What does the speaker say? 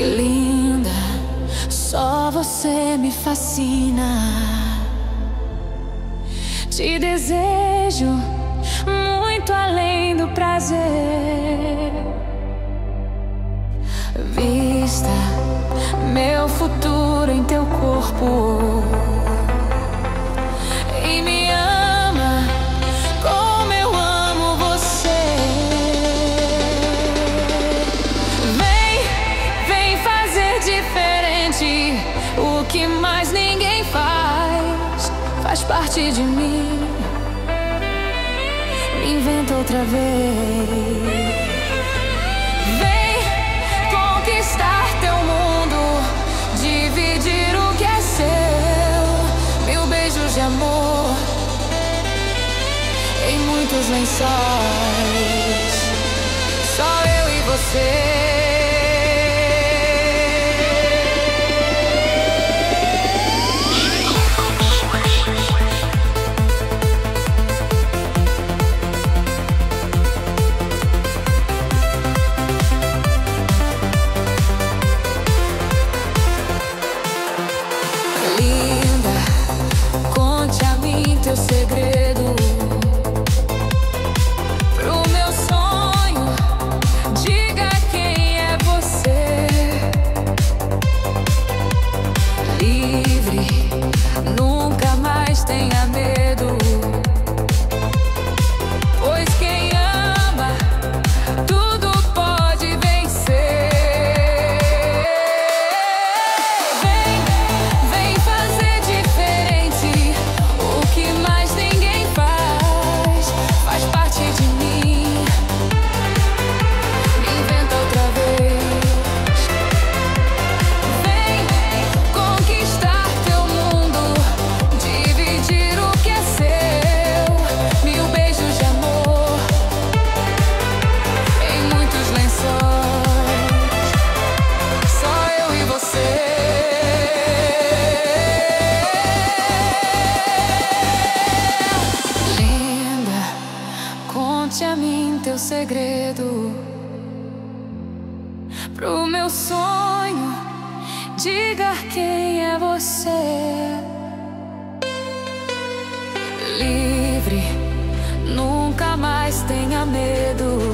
Linda, só você me fascina. Te desejo muito além do prazer. Vista meu futuro em teu corpo e me ama como eu amo você. Vem fazer diferente o que mais ninguém faz. Faz parte de mim. Me inventa outra vez. Vem conquistar teu mundo, dividir o que é seu. Mil beijos de amor em muitos lençóis. Só eu e você. Teu segredo pro meu sonho, diga quem é você. Livre, nunca mais tenha medo, pois quem ama tudo pode vencer. Vem fazer diferente o que mais ninguém faz. Faz parte de mim. Me inventa outra vez. Vem conquistar teu mundo, dividir o que é seu. Mil beijos de amor em muitos lençóis. Só eu e você. Conte a mim teu segredo pro meu sonho, diga quem é você. Livre, nunca mais tenha medo,